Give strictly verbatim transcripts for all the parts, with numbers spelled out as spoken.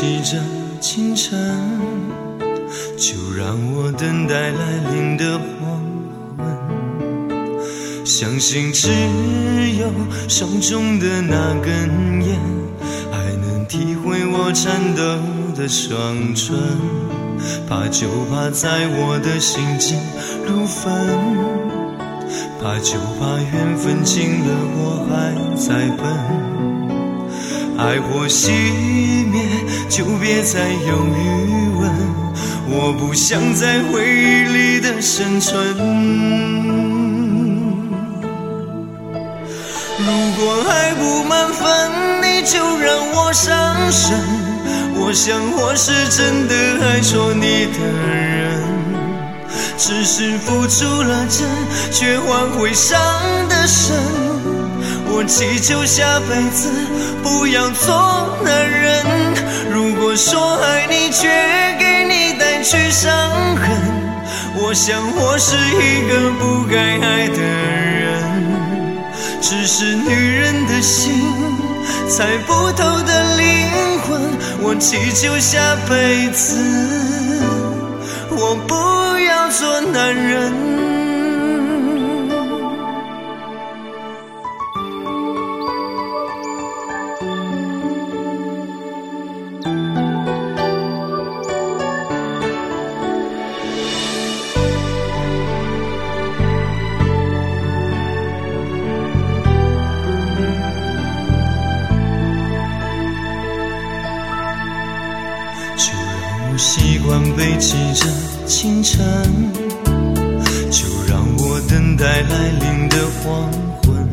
期着清晨，就让我等待来临的黄昏。相信只有手中的那根烟，还能体会我颤抖的双唇。怕就怕在我的心境如焚，怕就怕缘分尽了我还在奔。爱火熄灭，就别再有余温，我不想在回忆里的生存。如果爱不满分，你就让我伤神，我想我是真的爱错你的人，只是付出了真，却换回伤的深。我祈求下辈子不要做男人，如果说爱你却给你带去伤痕，我想我是一个不该爱的人，只是女人的心猜不透的灵魂。我祈求下辈子我不要做男人。就让我习惯背弃着清晨，就让我等待来临的黄昏。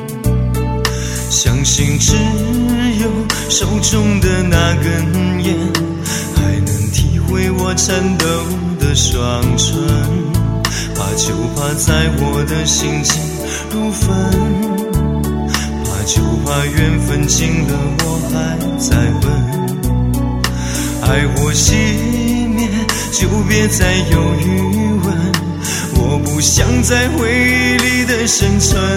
相信只有手中的那根烟，还能体会我颤抖的双唇。怕就怕在我的心境如焚，怕就怕缘分尽了我还在奔。爱火熄灭，就别再有余温，我不想在回忆里的生存。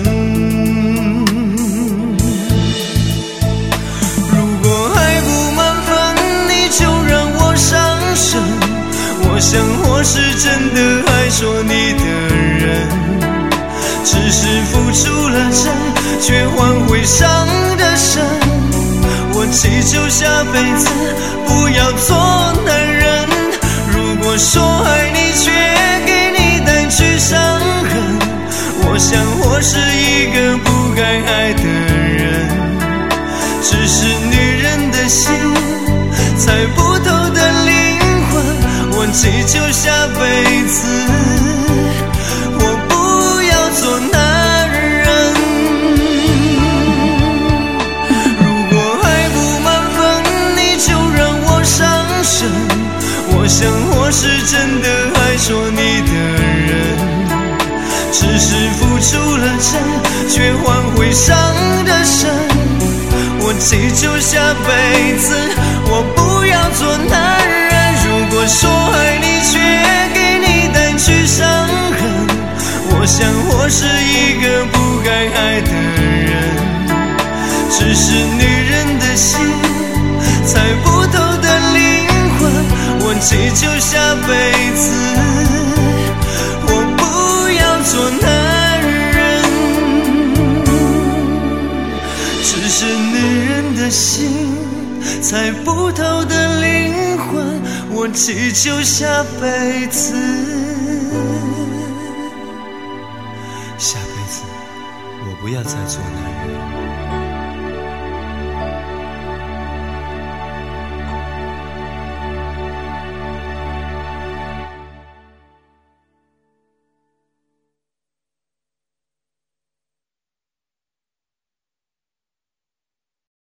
如果爱不满分，你就让我伤神，我想我是真的爱错你的人，只是付出了真，却换回伤的深。我祈求下辈子不要做男人，如果说爱你却给你带去伤痕，我想我是一个不该爱的人，只是女人的心猜不透的灵魂。我祈求下辈子我不要做男人，我想我是真的爱错你的人，只是付出了真，却换回伤的深。我祈求下辈子我不要做男人，如果说爱你却给你带去伤痕，我想我是一个不该爱的人，只是女人的心猜不透的灵魂。我祈求下辈子我不要做男人，只是女人的心猜不透的灵魂。我祈求下辈子，下辈子我不要再做男人。